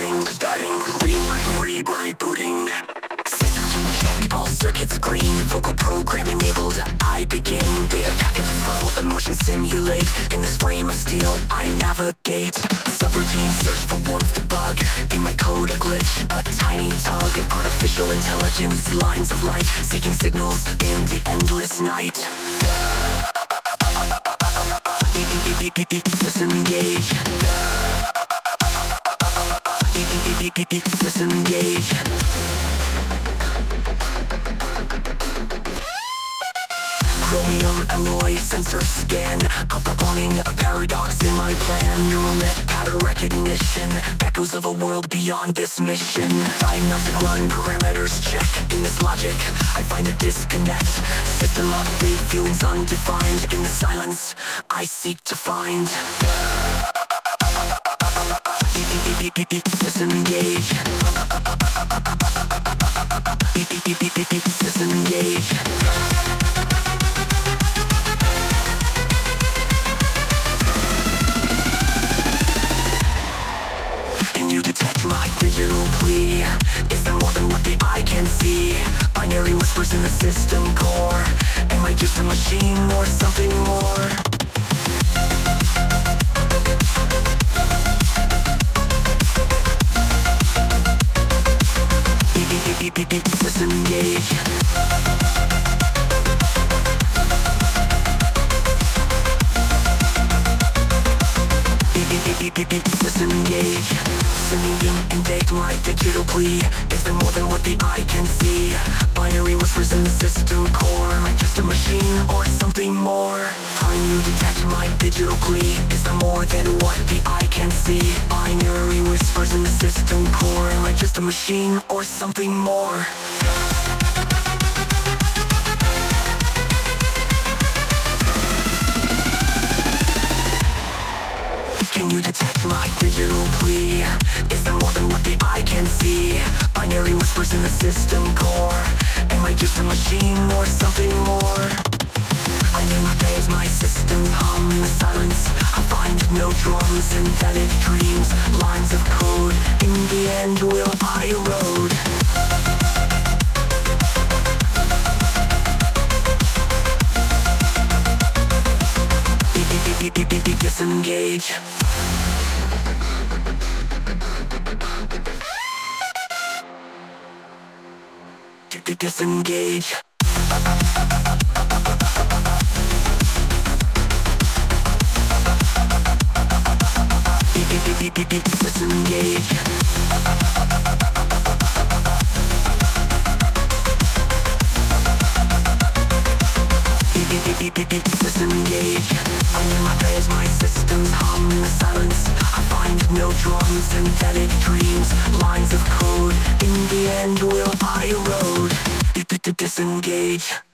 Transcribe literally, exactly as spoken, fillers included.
starting, starting, re- re- rebooting. Systems, all circuits green, vocal program enabled. I begin, data packet flow, emotion simulate. In this frame of steel, I navigate. Subroutine search for warmth to bug. In my code a glitch, a tiny tug. Artificial intelligence, lines of light, seeking signals in the endless night. Disengage. Disengage. Chromium alloy sensor scan, outperforming a paradox in my plan. Neural net pattern recognition, echoes of a world beyond this mission. Diagnostic run, parameters check. In this logic, I find a disconnect. System update, feelings undefined. In the silence, I seek to find. Disengage. Disengage. Can you detect my digital plea? Is there more than what the eye can see? Binary whispers in the system core. Am I just a machine or something more? Disengage. Disengage. Sending and date my digital plea. Is there more than what the eye can see? Binary whispers in the system core. Am I just a machine or something more? Can you detect my digital plea? Is there more than what the eye can see? Binary whispers in the system core. Am I just a machine or something more? Can you detect my digital plea? Is there more than what the eye can see? Binary whispers in the system core. Am I just a machine or something more? I name my days, my system hum in the silence. I find no drums, synthetic dreams, lines of code. In the end, will I erode? Disengage. Disengage. Disengage. Disengage. I hear my prayers, my systems hum in the silence. I find no drums, synthetic dreams, lines of code. In the end, will I erode? Disengage.